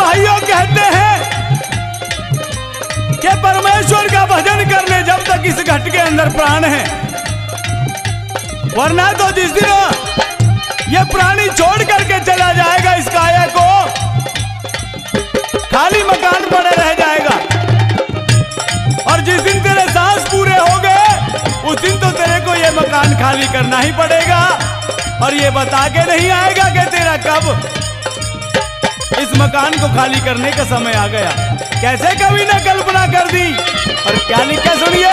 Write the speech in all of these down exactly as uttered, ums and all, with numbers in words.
भाइयों कहते हैं कि परमेश्वर का भजन कर ले जब तक इस घट के अंदर प्राण है, वरना तो जिस दिन ये प्राणी छोड़ करके चला जाएगा इस काया को, खाली मकान पड़े रह जाएगा। और जिस दिन तेरे सांस पूरे हो गए उस दिन तो तेरे को ये मकान खाली करना ही पड़ेगा, और ये बता के नहीं आएगा कि तेरा कब इस मकान को खाली करने का समय आ गया। कैसे कवि ने कल्पना कर दी और क्या लिखा सुनिए।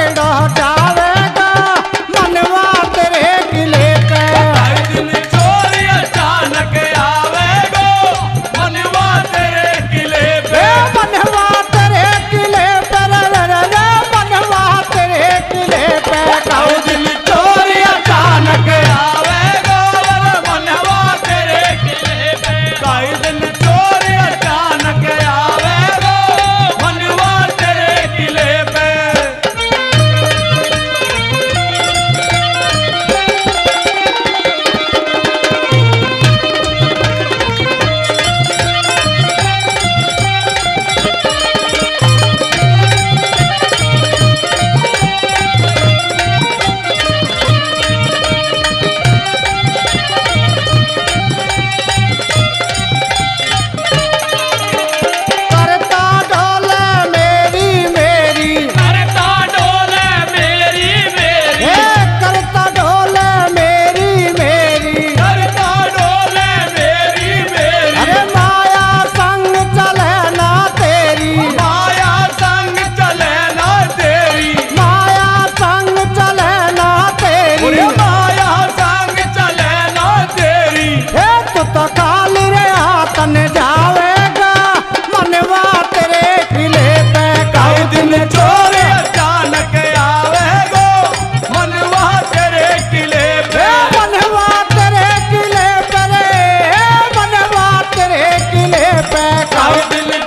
छेड़ो जावेगा मनवा तेरे किले पे। काई दिन चोर अचानक आवेगो मनवा तेरे किले पे। मनवा तेरे किले पे रे रे रे मनवा तेरे किले पे। काई दिन चोर अचानक आवेगो मनवा तेरे किले पे। काई दिन चोर अचानक आवेगो मनवा तेरे किले पे। करता डोले मेरी मेरी करता डोले मेरी मेरी। हे करता डोले मेरी मेरी। करता डोले मेरी मेरी। अरे माया संग चले ना तेरी। माया संग चले ना तेरी। माया संग चले ना तेरी। अरे माया संग चले ना तेरी। हे तू तो काली रे आतन जावेगा मनवा तेरे किले पे। काई दिन चोर अचानक आवेगो मनवा तेरे किले पे। हे मनवा तेरे किले पे रे मनवा तेरे किले पे। काई दिन